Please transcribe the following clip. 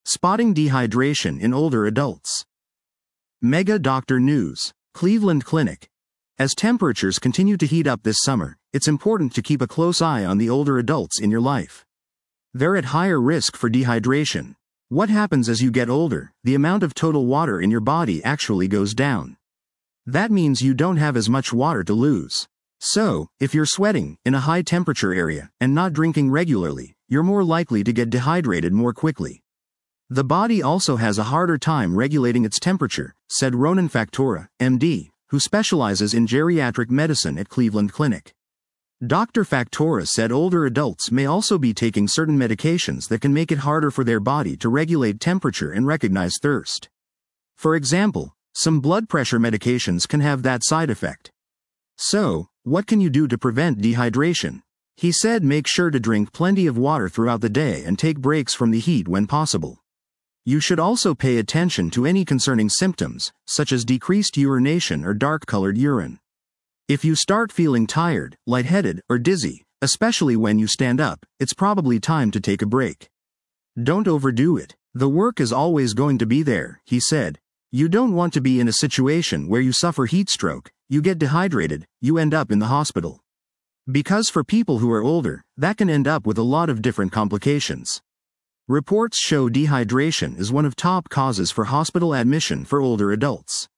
Spotting dehydration in older adults. Mega Doctor News. Cleveland Clinic. As temperatures continue to heat up this summer, it's important to keep a close eye on the older adults in your life. They're at higher risk for dehydration. What happens as you get older? The amount of total water in your body actually goes down. That means you don't have as much water to lose. So, if you're sweating in a high temperature area and not drinking regularly, you're more likely to get dehydrated more quickly. The body also has a harder time regulating its temperature, said Ronan Factora, MD, who specializes in geriatric medicine at Cleveland Clinic. Dr. Factora said older adults may also be taking certain medications that can make it harder for their body to regulate temperature and recognize thirst. For example, some blood pressure medications can have that side effect. So, what can you do to prevent dehydration? He said make sure to drink plenty of water throughout the day and take breaks from the heat when possible. You should also pay attention to any concerning symptoms, such as decreased urination or dark-colored urine. If you start feeling tired, lightheaded, or dizzy, especially when you stand up, it's probably time to take a break. Don't overdo it. The work is always going to be there, he said. You don't want to be in a situation where you suffer heat stroke, you get dehydrated, you end up in the hospital. Because for people who are older, that can end up with a lot of different complications. Reports show dehydration is one of top causes for hospital admission for older adults.